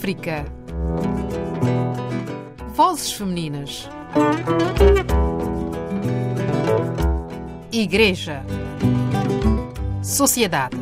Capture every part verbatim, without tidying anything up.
África. Vozes femininas. Igreja. Sociedade.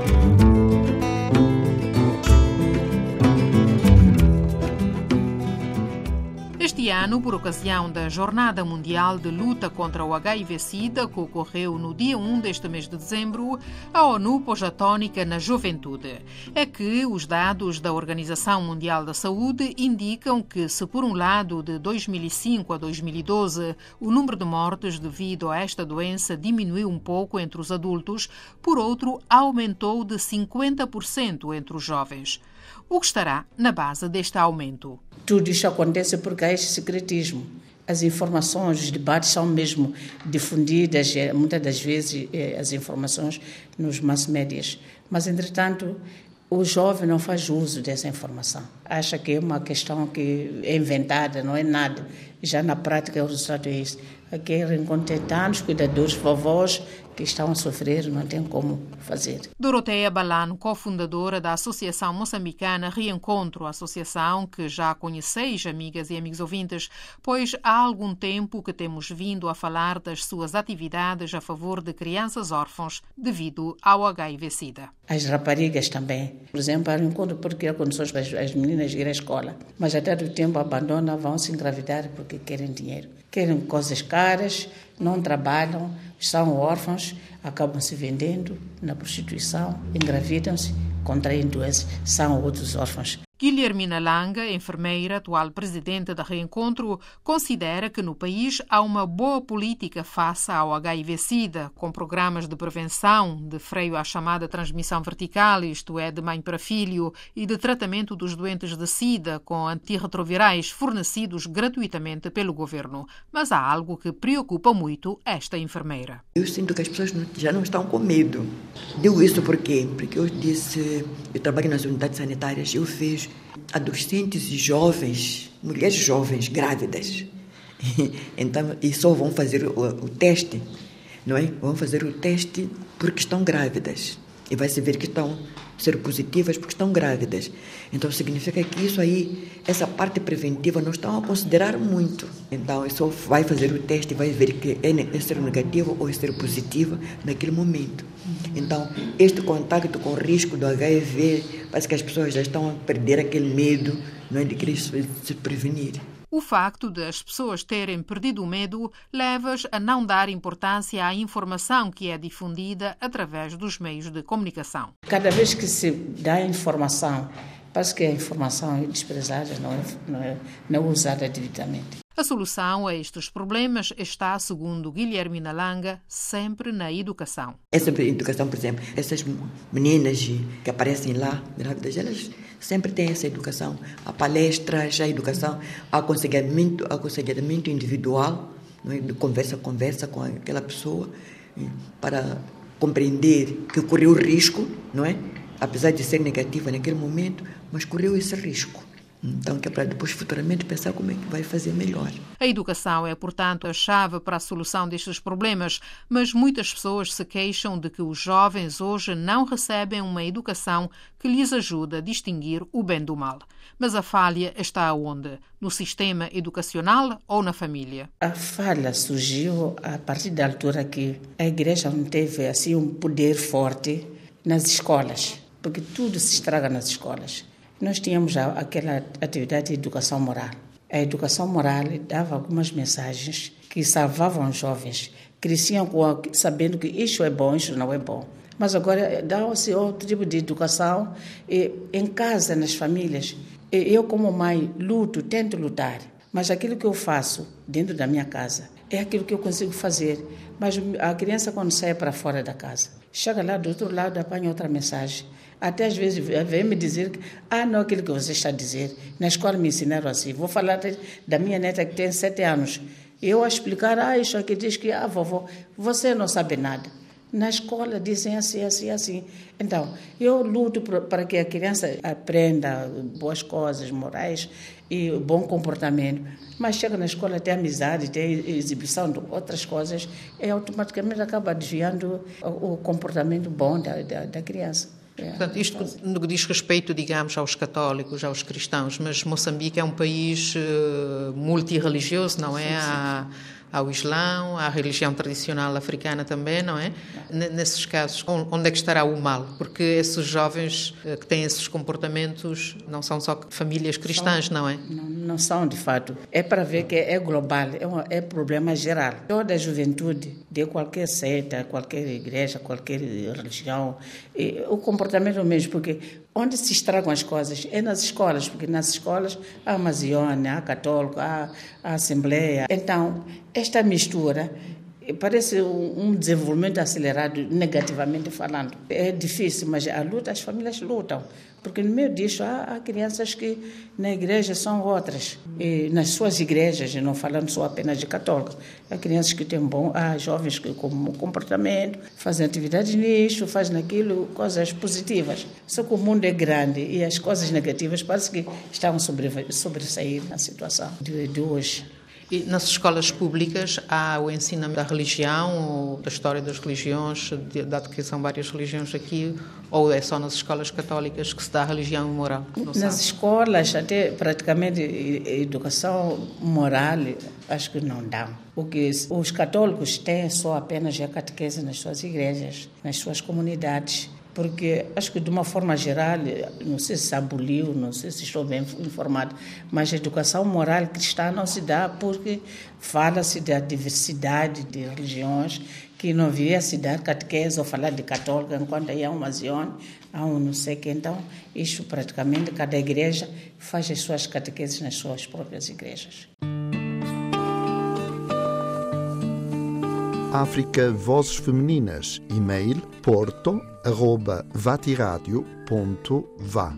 Este ano, por ocasião da Jornada Mundial de Luta contra o H I V-Sida, que ocorreu no dia primeiro deste mês de dezembro, a ONU pôs a tónica na juventude. É que os dados da Organização Mundial da Saúde indicam que, se por um lado, de dois mil e cinco a dois mil e doze, o número de mortes devido a esta doença diminuiu um pouco entre os adultos, por outro, aumentou de cinquenta por cento entre os jovens. O que estará na base deste aumento? Tudo isto acontece porque há este secretismo. As informações, os debates são mesmo difundidas, muitas das vezes, as informações nos mass médias. Mas, entretanto, o jovem não faz uso dessa informação. Acha que é uma questão que é inventada, não é nada. Já na prática o resultado é isso. Aqui encontrei tantos cuidadores, vovós, que estão a sofrer, não tem como fazer. Doroteia Balano, cofundadora da Associação Moçambicana Reencontro, associação que já conheceis, amigas e amigos ouvintes, pois há algum tempo que temos vindo a falar das suas atividades a favor de crianças órfãos devido ao H I V-Sida. As raparigas também. Por exemplo, há um encontro porque há condições para as meninas irem à escola, mas até do tempo abandonam, vão se engravidar porque querem dinheiro. Querem coisas caras, não trabalham, são órfãos, acabam se vendendo na prostituição, engravidam-se, contraem doenças, são outros órfãos. Guilhermina Langa, enfermeira, atual presidente da Reencontro, considera que no país há uma boa política face ao H I V-Sida, com programas de prevenção, de freio à chamada transmissão vertical, isto é, de mãe para filho, e de tratamento dos doentes de Sida, com antirretrovirais fornecidos gratuitamente pelo governo. Mas há algo que preocupa muito esta enfermeira. Eu sinto que as pessoas já não estão com medo. Digo isso por quê? Porque eu disse, eu trabalho nas unidades sanitárias, eu vejo adolescentes e jovens, mulheres jovens, grávidas. Então, e só vão fazer o, o teste, não é? Vão fazer o teste porque estão grávidas. E vai se ver que estão ser positivas porque estão grávidas. Então, significa que isso aí, essa parte preventiva, não estão a considerar muito. Então, só vai fazer o teste e vai ver que é ser negativo ou é ser positiva naquele momento. Então, este contacto com o risco do H I V, parece que as pessoas já estão a perder aquele medo, não é, de querer se prevenir. O facto de as pessoas terem perdido o medo leva-as a não dar importância à informação que é difundida através dos meios de comunicação. Cada vez que se dá informação, parece que a informação é desprezada, não é, não é, não é usada devidamente. A solução a estes problemas está, segundo Guilhermina Langa, sempre na educação. É sempre a educação, por exemplo. Essas meninas que aparecem lá, grávidas, elas sempre têm essa educação. Há palestras, há educação, há aconselhamento, aconselhamento individual, não é? De conversa a conversa com aquela pessoa, para compreender que correu risco, não é? Apesar de ser negativa naquele momento, mas correu esse risco. Então, que é para depois futuramente pensar como é que vai fazer melhor. A educação é, portanto, a chave para a solução destes problemas, mas muitas pessoas se queixam de que os jovens hoje não recebem uma educação que lhes ajude a distinguir o bem do mal. Mas a falha está onde? No sistema educacional ou na família? A falha surgiu a partir da altura que a igreja não teve assim um poder forte nas escolas, porque tudo se estraga nas escolas. Nós tínhamos aquela atividade de educação moral. A educação moral dava algumas mensagens que salvavam os jovens. Cresciam sabendo que isto é bom, isto não é bom. Mas agora dá-se outro tipo de educação em casa, nas famílias. Eu, como mãe, luto, tento lutar. Mas aquilo que eu faço dentro da minha casa é aquilo que eu consigo fazer. Mas a criança, quando sai para fora da casa, chega lá do outro lado, apanha outra mensagem. Até às vezes vem me dizer que, ah, não, aquilo que você está a dizer, na escola me ensinaram assim. Vou falar da minha neta que tem sete anos. Eu a explicar, ah, isso aqui diz que, ah, vovó, você não sabe nada. Na escola dizem assim, assim, assim. Então, eu luto para que a criança aprenda boas coisas, morais e bom comportamento. Mas chega na escola, tem amizade, tem exibição de outras coisas, e automaticamente acaba desviando o comportamento bom da, da, da criança. É, Portanto, isto no que diz respeito, digamos, aos católicos, aos cristãos, mas Moçambique é um país uh, multirreligioso, não é? Há, há o Islão, há a religião tradicional africana também, não é? N- nesses casos, onde é que estará o mal? Porque esses jovens uh, que têm esses comportamentos não são só famílias cristãs, são, não é? Não, não são, de fato. É para ver que é global, é, um, é problema geral. Toda a juventude de qualquer seita, qualquer igreja, qualquer religião, e, o comportamento é o mesmo, porque onde se estragam as coisas é nas escolas, porque nas escolas há Amazione, há Católico, há, há Assembleia. Então, esta mistura parece um desenvolvimento acelerado, negativamente falando. É difícil, mas a luta, as famílias lutam. Porque no meio disso há, há crianças que na igreja são outras. E nas suas igrejas, não falando só apenas de católicos, há crianças que têm bom, há jovens que com comportamento, fazem atividades nisso, fazem naquilo, coisas positivas. Só que o mundo é grande e as coisas negativas parece que estão a sobressair na situação de, de hoje. E nas escolas públicas há o ensino da religião, ou da história das religiões, dado que são várias religiões aqui, ou é só nas escolas católicas que se dá a religião e moral? Nas sabe? Escolas, até praticamente educação moral, acho que não dão. Porque os católicos têm só apenas a catequese nas suas igrejas, nas suas comunidades. Porque acho que de uma forma geral, não sei se aboliu, não sei se estou bem informado, mas a educação moral cristã não se dá porque fala-se da diversidade de religiões, que não viria se dar catequese ou falar de católica, enquanto aí há uma zione, há um não sei que. Então, isso praticamente cada igreja faz as suas catequeses nas suas próprias igrejas. África Vozes Femininas, e-mail porto arroba vatiradio ponto va.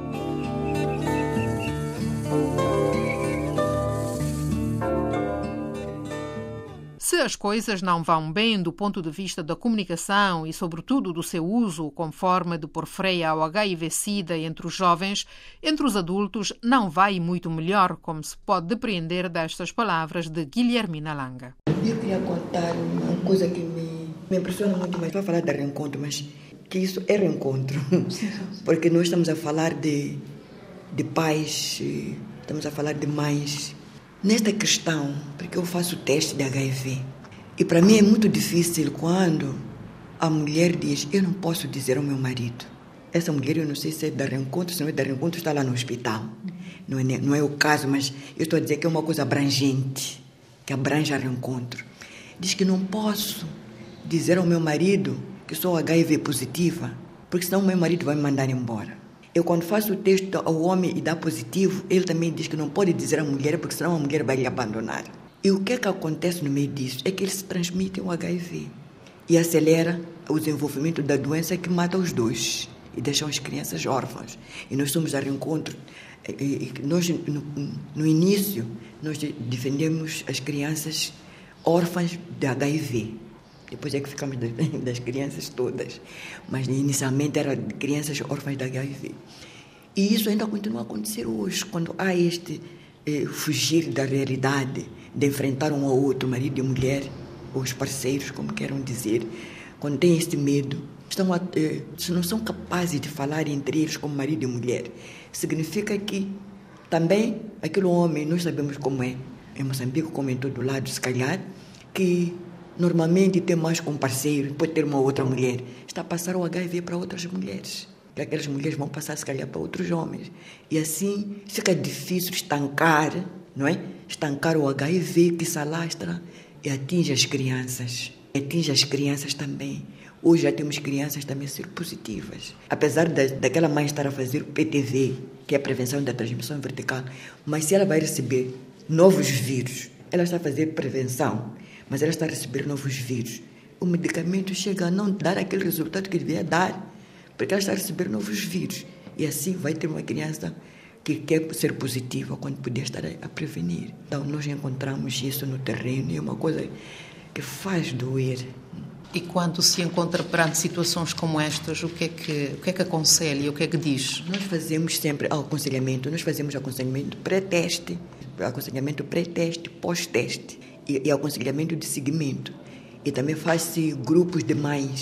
Se as coisas não vão bem do ponto de vista da comunicação e, sobretudo, do seu uso como forma de pôr freio ao H I V-Sida entre os jovens, entre os adultos não vai muito melhor, como se pode depreender destas palavras de Guilhermina Langa. Eu queria contar uma coisa que me, me impressiona muito, mas vai falar de reencontro, mas que isso é reencontro, porque nós estamos a falar de, de pais, estamos a falar de mães. Nesta questão, porque eu faço teste de H I V, e para mim é muito difícil quando a mulher diz, eu não posso dizer ao meu marido. Essa mulher, eu não sei se é da reencontro, se não é da reencontro, está lá no hospital. Não é, não é o caso, mas eu estou a dizer que é uma coisa abrangente, que abrange a reencontro. Diz que não posso dizer ao meu marido que sou H I V positiva, porque senão o meu marido vai me mandar embora. Eu, quando faço o teste ao homem e dá positivo, ele também diz que não pode dizer à mulher, porque senão a mulher vai lhe abandonar. E o que é que acontece no meio disso? É que eles se transmitem o H I V e acelera o desenvolvimento da doença que mata os dois e deixam as crianças órfãs. E nós somos a reencontro. E nós, no, no início, nós defendemos as crianças órfãs de H I V. Depois é que ficamos das crianças todas. Mas inicialmente eram crianças órfãs de H I V. E isso ainda continua a acontecer hoje, quando há este eh, fugir da realidade, de enfrentar um ao outro, marido e mulher, ou os parceiros, como queiram dizer, quando tem este medo, estão a, eh, se não são capazes de falar entre eles como marido e mulher, significa que também aquele homem, nós sabemos como é, em Moçambique, como em todo lado, se calhar, que normalmente tem mais com um parceiro, pode ter uma outra mulher, está a passar o H I V para outras mulheres, que aquelas mulheres vão passar se calhar para outros homens, e assim fica difícil estancar, não é? Estancar o H I V que se alastra e atinge as crianças, atinge as crianças também. Hoje já temos crianças também seropositivas, apesar da, daquela mãe estar a fazer o P T V, que é a prevenção da transmissão vertical, mas se ela vai receber novos vírus, ela está a fazer prevenção, mas ela está a receber novos vírus. O medicamento chega a não dar aquele resultado que devia dar, porque ela está a receber novos vírus. E assim vai ter uma criança que quer ser positiva quando podia estar a prevenir. Então nós encontramos isso no terreno e é uma coisa que faz doer. E quando se encontra perante situações como estas, o que é que, o que é que aconselha, o que é que diz? Nós fazemos sempre aconselhamento, nós fazemos aconselhamento pré-teste, aconselhamento pré-teste, pós-teste. E, e aconselhamento de seguimento. E também faz-se grupos de mães,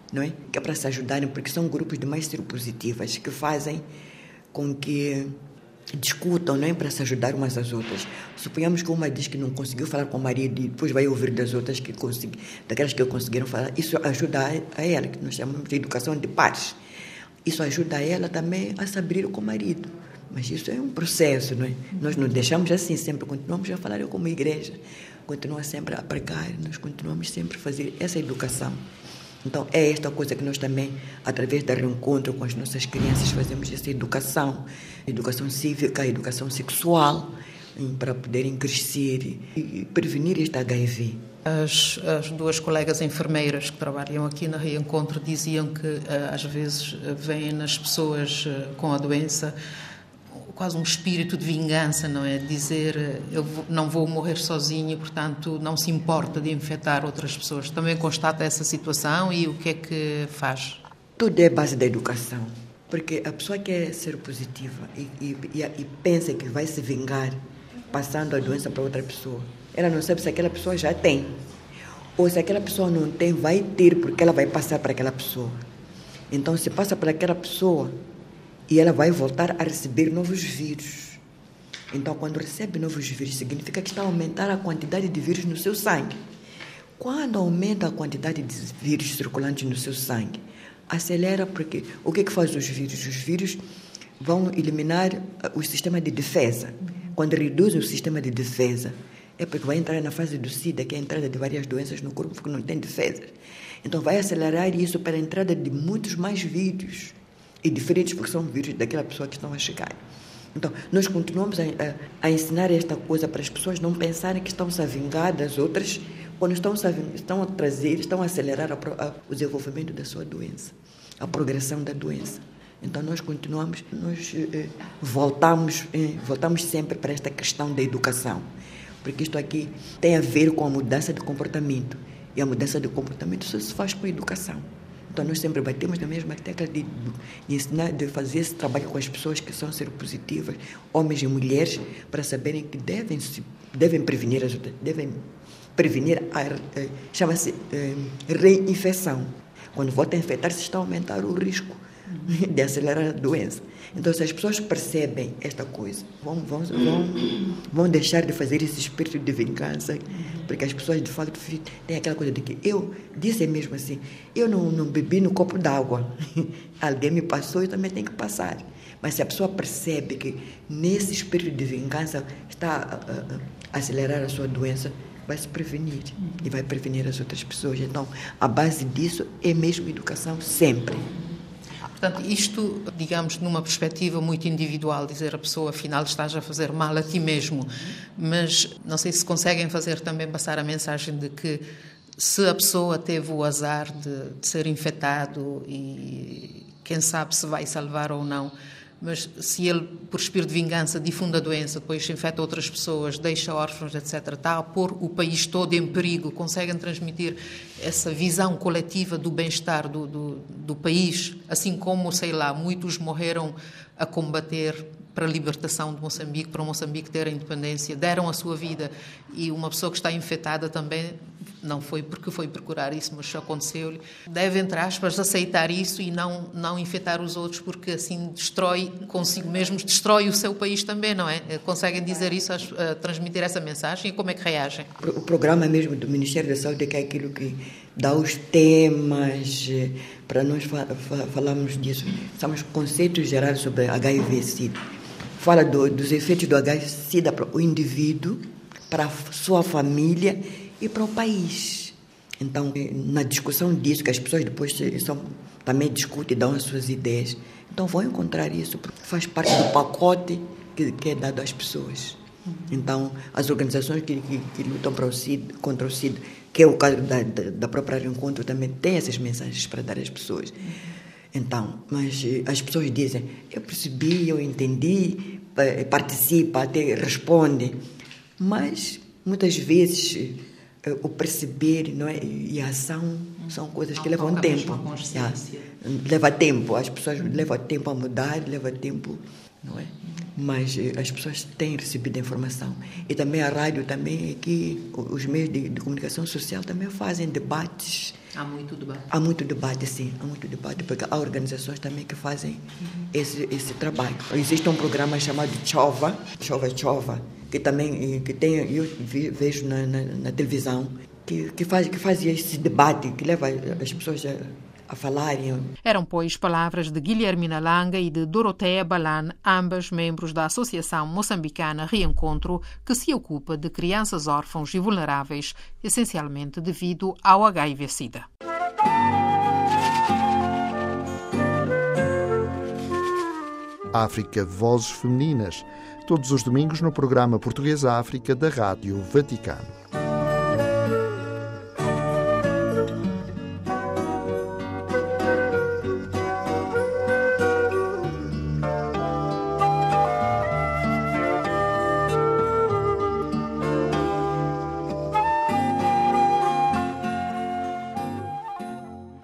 não é? Que é para se ajudarem, porque são grupos de mães seropositivas que fazem com que discutam, não é? Para se ajudar umas às outras. Suponhamos que uma diz que não conseguiu falar com o marido e depois vai ouvir das outras que consegui, daquelas que conseguiram falar. Isso ajuda a, a ela, que nós chamamos de educação de pares. Isso ajuda a ela também a se abrir com o marido. Mas isso é um processo, não é? Nós não deixamos assim sempre, continuamos a falar como igreja, continuamos sempre a pregar, nós continuamos sempre a fazer essa educação. Então, é esta coisa que nós também, através do reencontro com as nossas crianças, fazemos essa educação, educação cívica, educação sexual, para poderem crescer e prevenir este agá i vê. As, as duas colegas enfermeiras que trabalham aqui na Reencontro diziam que, às vezes, vêm nas pessoas com a doença quase um espírito de vingança, não é? Dizer, eu não vou morrer sozinho, portanto, não se importa de infectar outras pessoas. Também constata essa situação e o que é que faz? Tudo é base da educação, porque a pessoa quer ser positiva e, e, e pensa que vai se vingar passando a doença para outra pessoa. Ela não sabe se aquela pessoa já tem, ou se aquela pessoa não tem, vai ter, porque ela vai passar para aquela pessoa. Então, se passa para aquela pessoa, e ela vai voltar a receber novos vírus. Então, quando recebe novos vírus, significa que está a aumentar a quantidade de vírus no seu sangue. Quando aumenta a quantidade de vírus circulantes no seu sangue, acelera, porque o que, que faz os vírus? Os vírus vão eliminar o sistema de defesa. Quando reduzem o sistema de defesa, é porque vai entrar na fase do SIDA, que é a entrada de várias doenças no corpo que não tem defesas. Então, vai acelerar isso para a entrada de muitos mais vírus. E diferentes, porque são vírus daquela pessoa que estão a chegar. Então, nós continuamos a, a, a ensinar esta coisa para as pessoas não pensarem que estão-se a vingar das outras, quando estão a, estão a trazer, estão a acelerar a, a, o desenvolvimento da sua doença, a progressão da doença. Então, nós continuamos, nós eh, voltamos, eh, voltamos sempre para esta questão da educação, porque isto aqui tem a ver com a mudança de comportamento, e a mudança de comportamento só se faz com a educação. Então, nós sempre batemos na mesma tecla de, de ensinar, de fazer esse trabalho com as pessoas que são seropositivas, homens e mulheres, para saberem que devem, devem prevenir as outras, devem prevenir a, a chama-se a, reinfecção. Quando voltam a infectar-se, está a aumentar o risco de acelerar a doença. Então, se as pessoas percebem esta coisa, vão, vão, vão, vão deixar de fazer esse espírito de vingança, porque as pessoas, de fato, têm aquela coisa de que eu disse mesmo assim, eu não, não bebi no copo d'água, alguém me passou, eu também tenho que passar. Mas se a pessoa percebe que nesse espírito de vingança está a, a, a acelerar a sua doença, vai se prevenir e vai prevenir as outras pessoas. Então, a base disso é mesmo educação sempre. Portanto, isto, digamos, numa perspectiva muito individual, dizer a pessoa, afinal, estás a fazer mal a ti mesmo, mas não sei se conseguem fazer também passar a mensagem de que se a pessoa teve o azar de, de ser infectado e quem sabe se vai salvar ou não, mas se ele, por espírito de vingança, difunde a doença, depois infecta outras pessoas, deixa órfãos, etcétera, está a pôr o país todo em perigo, conseguem transmitir essa visão coletiva do bem-estar do, do, do país, assim como, sei lá, muitos morreram a combater para a libertação de Moçambique, para Moçambique ter a independência, deram a sua vida, e uma pessoa que está infectada também, não foi porque foi procurar isso, mas já aconteceu-lhe, deve, entre aspas, aceitar isso e não, não infectar os outros, porque assim destrói consigo mesmos, destrói o seu país também, não é? Conseguem dizer isso, a, a transmitir essa mensagem, e como é que reagem? O programa mesmo do Ministério da Saúde, que é aquilo que dá os temas, para nós fa- fa- falarmos disso, somos conceitos gerais sobre agá i vê-Sida. Fala do, dos efeitos do agá i vê-Sida para o indivíduo, para a sua família e para o país. Então, na discussão disso, que as pessoas depois são, também discutem e dão as suas ideias, então vão encontrar isso, porque faz parte do pacote que, que é dado às pessoas. Então, as organizações que, que, que lutam para o SIDA, contra o SIDA, que é o caso da, da, da própria Reencontro, também tem essas mensagens para dar às pessoas. Então, mas as pessoas dizem, eu percebi, eu entendi, participa, até responde, mas muitas vezes o perceber, não é, e a ação são coisas que levam tempo. Já, leva tempo, as pessoas levam tempo a mudar, leva tempo, não é? Mas as pessoas têm recebido a informação. E também a rádio, também aqui, os meios de, de comunicação social também fazem debates Há muito debate. Há muito debate, sim, há muito debate, porque há organizações também que fazem uhum. esse, esse trabalho. Existe um programa chamado Chova, Chova Chova, que também que tem, eu vejo na, na, na televisão, que, que, faz, que faz esse debate, que leva as pessoas a, a falarem. Eram, pois, palavras de Guilhermina Langa e de Doroteia Balan, ambas membros da Associação Moçambicana Reencontro, que se ocupa de crianças órfãos e vulneráveis, essencialmente devido ao H I V-Sida. África Vozes Femininas, todos os domingos no programa Português África da Rádio Vaticano.